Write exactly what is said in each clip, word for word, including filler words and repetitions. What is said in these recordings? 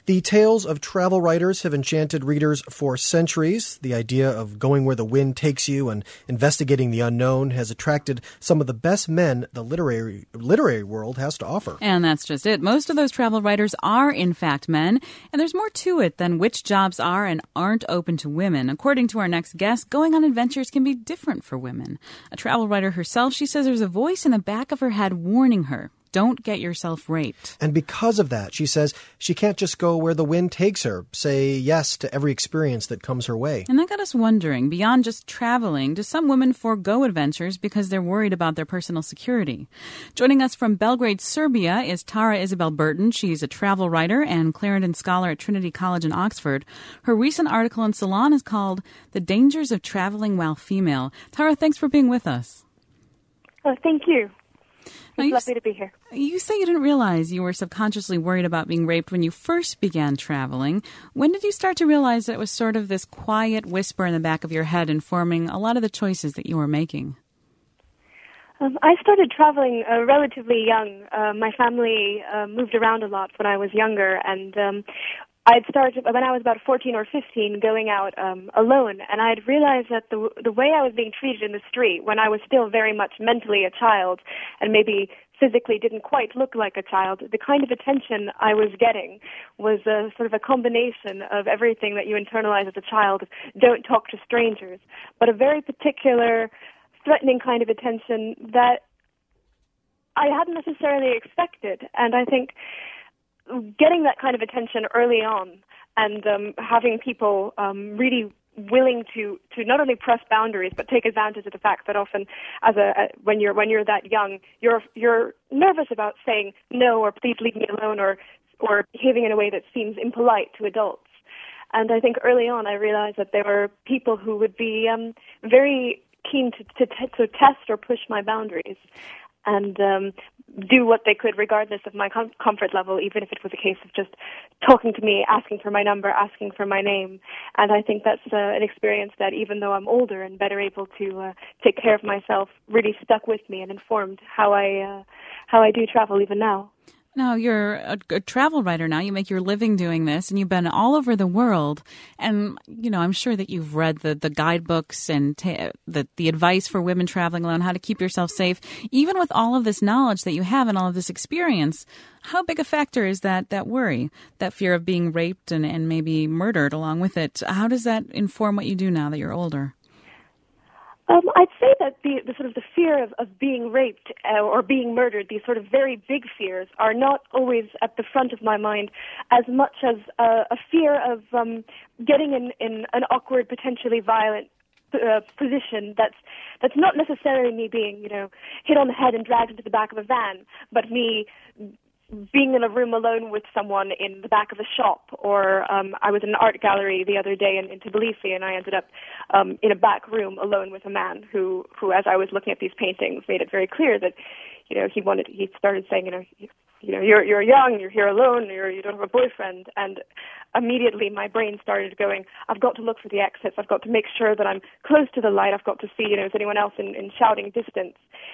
The tales of travel writers have enchanted readers for centuries. The idea of going where the wind takes you and investigating the unknown has attracted some of the best men the literary literary world has to offer. And that's just it. Most of those travel writers are, in fact, men. And there's more to it than which jobs are and aren't open to women. According to our next guest, going on adventures can be different for women. A travel writer herself, she says there's a voice in the back of her head warning her. Don't get yourself raped. And because of that, she says she can't just go where the wind takes her, say yes to every experience that comes her way. And that got us wondering, beyond just traveling, do some women forego adventures because they're worried about their personal security? Joining us from Belgrade, Serbia is Tara Isabel Burton. She's a travel writer and Clarendon scholar at Trinity College in Oxford. Her recent article in Salon is called The Dangers of Traveling While Female. Tara, thanks for being with us. Oh, thank you. Now, It's you lovely to be here. You say you didn't realize you were subconsciously worried about being raped when you first began traveling. When did you start to realize that it was sort of this quiet whisper in the back of your head informing a lot of the choices that you were making? Um, I started traveling uh, relatively young. Uh, my family uh, moved around a lot when I was younger, and um, I'd started when I was about fourteen or fifteen going out um, alone, and I'd realized that the the way I was being treated in the street when I was still very much mentally a child and maybe physically didn't quite look like a child, the kind of attention I was getting was a, sort of a combination of everything that you internalize as a child, don't talk to strangers, but a very particular threatening kind of attention that I hadn't necessarily expected. And I think getting that kind of attention early on and um, having people um, really willing to, to not only press boundaries but take advantage of the fact that often as a, a when you're when you're that young you're you're nervous about saying no or please leave me alone or or behaving in a way that seems impolite to adults. And I think early on I realized that there were people who would be um, very keen to to, t- to test or push my boundaries and um, do what they could regardless of my com- comfort level, even if it was a case of just talking to me, asking for my number, asking for my name. And I think that's uh, an experience that even though I'm older and better able to uh, take care of myself, really stuck with me and informed how I uh, how I do travel even now. Now, you're a, a travel writer now. You make your living doing this, and you've been all over the world. And, you know, I'm sure that you've read the, the guidebooks and ta- the, the advice for women traveling alone, how to keep yourself safe. Even with all of this knowledge that you have and all of this experience, how big a factor is that that worry, that fear of being raped and, and maybe murdered along with it? How does that inform what you do now that you're older? Um, I'd say that the, the sort of the fear of, of being raped uh, or being murdered, these sort of very big fears, are not always at the front of my mind as much as uh, a fear of um, getting in, in an awkward, potentially violent uh, position that's that's not necessarily me being, you know, hit on the head and dragged into the back of a van, but me being in a room alone with someone in the back of a shop, or um, I was in an art gallery the other day in, in Tbilisi, and I ended up um, in a back room alone with a man who, who, as I was looking at these paintings, made it very clear that, you know, he wanted. He started saying, you know, you, you know, you're you're young, you're here alone, you're you don't have a boyfriend, and immediately my brain started going, I've got to look for the exits, I've got to make sure that I'm close to the light, I've got to see, you know, is anyone else in, in shouting distance.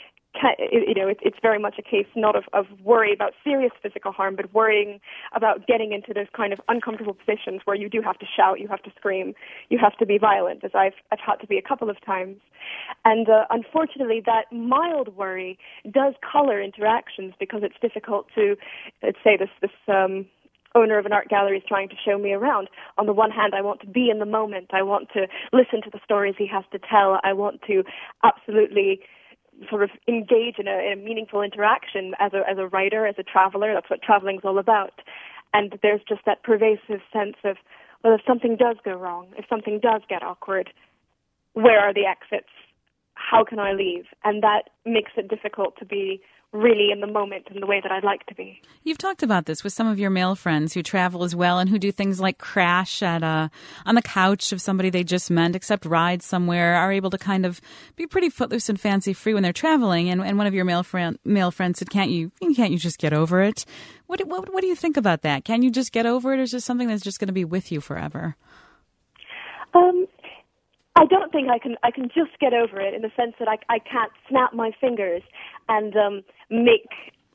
You know, it's very much a case not of, of worry about serious physical harm, but worrying about getting into those kind of uncomfortable positions where you do have to shout, you have to scream, you have to be violent, as I've, I've had to be a couple of times. And uh, unfortunately, that mild worry does color interactions because it's difficult to, let's say, this this um, owner of an art gallery is trying to show me around. On the one hand, I want to be in the moment. I want to listen to the stories he has to tell. I want to absolutely sort of engage in a, in a meaningful interaction as a as a writer, as a traveler. That's what traveling's all about. And there's just that pervasive sense of, well, if something does go wrong, if something does get awkward, where are the exits? How can I leave? And that makes it difficult to be really in the moment in the way that I'd like to be. You've talked about this with some of your male friends who travel as well and who do things like crash at a, on the couch of somebody they just met, accept rides somewhere, are able to kind of be pretty footloose and fancy free when they're traveling. And, and one of your male friend, male friends said, can't you, can't you just get over it? What, what, what do you think about that? Can you just get over it, or is this something that's just going to be with you forever? Um, I don't think I can I can just get over it in the sense that I, I can't snap my fingers and um, make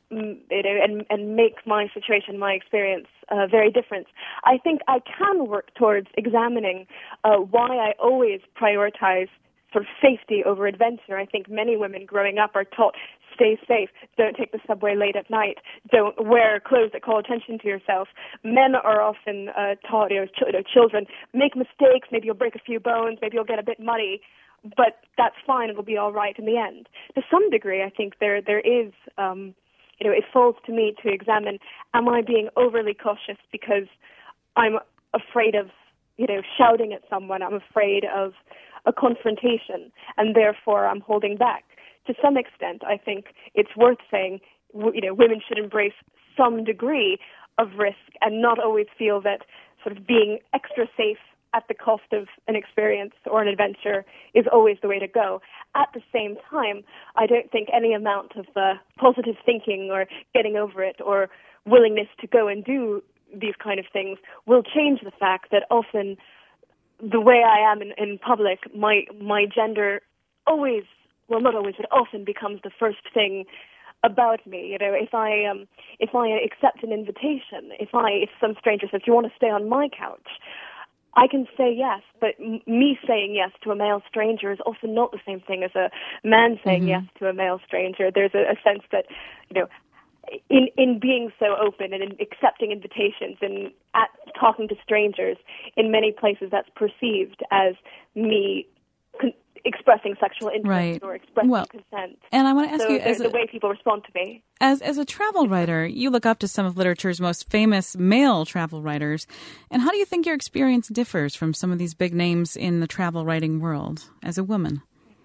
you know, and, and make my situation, my experience, uh, very different. I think I can work towards examining uh, why I always prioritize sort of safety over adventure. I think many women growing up are taught, stay safe, don't take the subway late at night, don't wear clothes that call attention to yourself. Men are often uh, taught, you know, ch- you know, children, make mistakes, maybe you'll break a few bones, maybe you'll get a bit muddy, but that's fine, it'll be all right in the end. To some degree, I think there there is... Um, You know, it falls to me to examine, am I being overly cautious because I'm afraid of, you know, shouting at someone, I'm afraid of a confrontation, and therefore I'm holding back. To some extent, I think it's worth saying, you know, women should embrace some degree of risk and not always feel that sort of being extra safe at the cost of an experience or an adventure is always the way to go. At the same time, I don't think any amount of uh, positive thinking or getting over it or willingness to go and do these kind of things will change the fact that often the way I am in, in public, my my gender always, well, not always, but often becomes the first thing about me. You know, if I um, if I accept an invitation, if I if some stranger says, "Do you want to stay on my couch?" I can say yes, but m- me saying yes to a male stranger is often not the same thing as a man saying mm-hmm. yes to a male stranger. There's a, a sense that, you know, in in being so open and in accepting invitations and at talking to strangers, in many places that's perceived as me con- expressing sexual interest right. or expressing well, consent. And I want to ask so you, the, as the a, way people respond to me. As as a travel writer, you look up to some of literature's most famous male travel writers. And how do you think your experience differs from some of these big names in the travel writing world as a woman?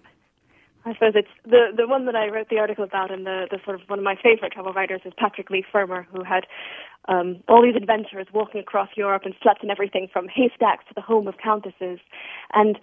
I suppose it's the the one that I wrote the article about, and the, the sort of one of my favorite travel writers is Patrick Leigh Fermor, who had um, all these adventures walking across Europe and slept in everything from haystacks to the home of countesses. And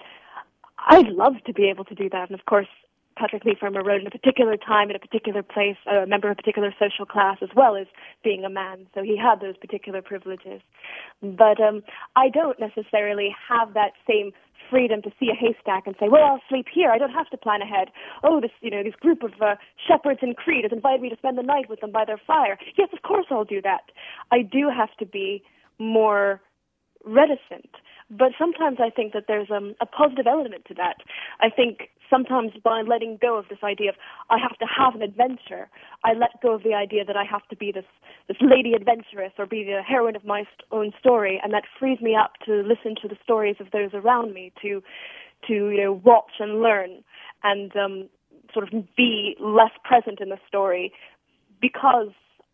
I'd love to be able to do that. And of course, Patrick Leigh Fermor wrote in a particular time, in a particular place, a member of a particular social class, as well as being a man. So he had those particular privileges. But um, I don't necessarily have that same freedom to see a haystack and say, well, I'll sleep here. I don't have to plan ahead. Oh, this, you know, this group of uh, shepherds in Crete has invited me to spend the night with them by their fire. Yes, of course I'll do that. I do have to be more reticent. But sometimes I think that there's um, a positive element to that. I think sometimes by letting go of this idea of I have to have an adventure, I let go of the idea that I have to be this, this lady adventuress or be the heroine of my own story, and that frees me up to listen to the stories of those around me, to, to you know, watch and learn and um, sort of be less present in the story because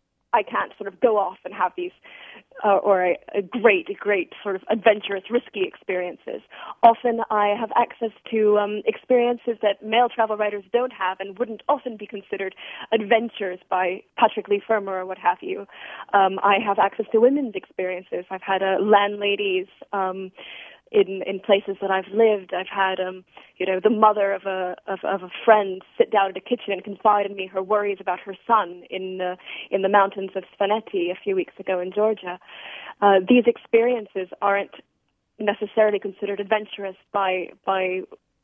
I can't sort of go off and have these uh, or a, a great, great sort of adventurous, risky experiences. Often I have access to um, experiences that male travel writers don't have and wouldn't often be considered adventures by Patrick Leigh Fermor or what have you. Um, I have access to women's experiences. I've had uh, landladies um, in in places that I've lived. I've had um you know the mother of a of, of a friend sit down in a kitchen and confide in me her worries about her son in uh, in the mountains of Spineti a few weeks ago in Georgia. Uh, these experiences aren't necessarily considered adventurous by by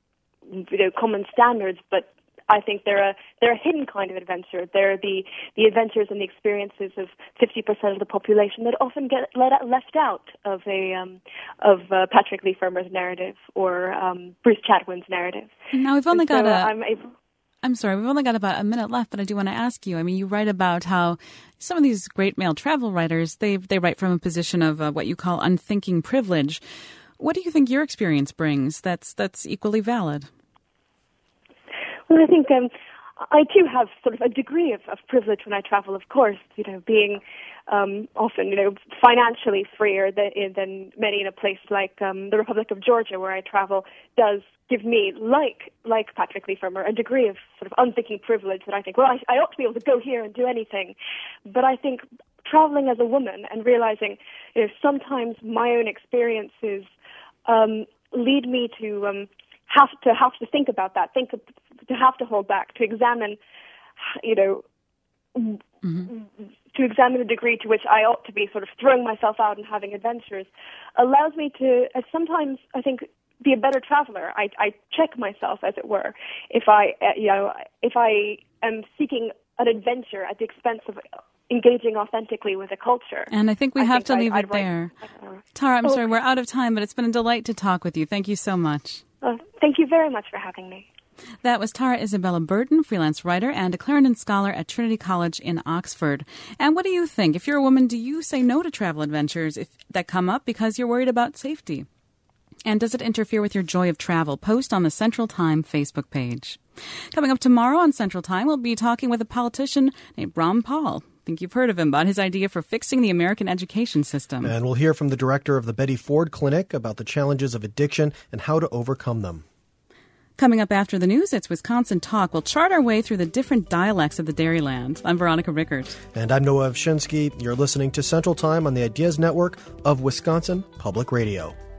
you know common standards, but I think they're a they're a hidden kind of adventure. They're the, the adventures and the experiences of fifty percent of the population that often get let, left out of a um, of uh, Patrick Leigh Fermor's narrative or um, Bruce Chatwin's narrative. Now we've only and got so a. I'm, able... I'm sorry, we've only got about a minute left, but I do want to ask you. I mean, you write about how some of these great male travel writers they they write from a position of uh, what you call unthinking privilege. What do you think your experience brings that's that's equally valid? Well, I think um, I too have sort of a degree of, of privilege when I travel, of course, you know, being um, often, you know, financially freer than, than many in a place like um, the Republic of Georgia where I travel does give me, like like Patrick Leigh Fermor, a degree of sort of unthinking privilege that I think, well, I, I ought to be able to go here and do anything. But I think traveling as a woman and realizing, you know, sometimes my own experiences um, lead me to... Um, have to have to think about that, think of, to have to hold back, to examine, you know, mm-hmm. to examine the degree to which I ought to be sort of throwing myself out and having adventures, allows me to uh, sometimes, I think, be a better traveler. I, I check myself, as it were. If I, uh, you know, if I am seeking an adventure at the expense of engaging authentically with a culture. And I think we I have think to I'd, leave I'd it write, there. uh, Tara, I'm oh, sorry, we're out of time, but it's been a delight to talk with you. Thank you so much. Uh, thank you very much for having me. That was Tara Isabella Burton, freelance writer and a Clarendon Scholar at Trinity College in Oxford. And what do you think? If you're a woman, do you say no to travel adventures if that come up because you're worried about safety? And does it interfere with your joy of travel? Post on the Central Time Facebook page. Coming up tomorrow on Central Time, we'll be talking with a politician named Ron Paul. I think you've heard of him, about his idea for fixing the American education system. And we'll hear from the director of the Betty Ford Clinic about the challenges of addiction and how to overcome them. Coming up after the news, it's Wisconsin Talk. We'll chart our way through the different dialects of the Dairyland. I'm Veronica Rickert. And I'm Noah Ovchinsky. You're listening to Central Time on the Ideas Network of Wisconsin Public Radio.